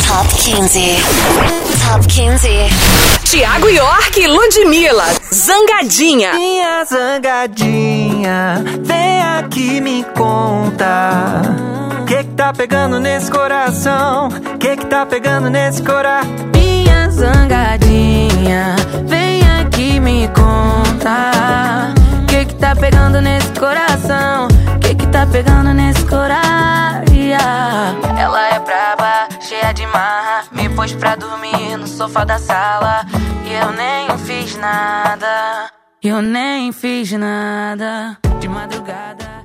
Top 15. Top 15. Thiago York e Ludmilla, Zangadinha. Minha zangadinha, vem aqui me conta. Que tá pegando nesse coração? Que tá pegando nesse coração? Minha zangadinha, vem aqui me conta. Que tá pegando nesse coração? Que tá pegando nesse coração? Ela é braba, cheia de marra, me pôs pra dormir no sofá da sala. E eu nem fiz nada, eu nem fiz nada. De madrugada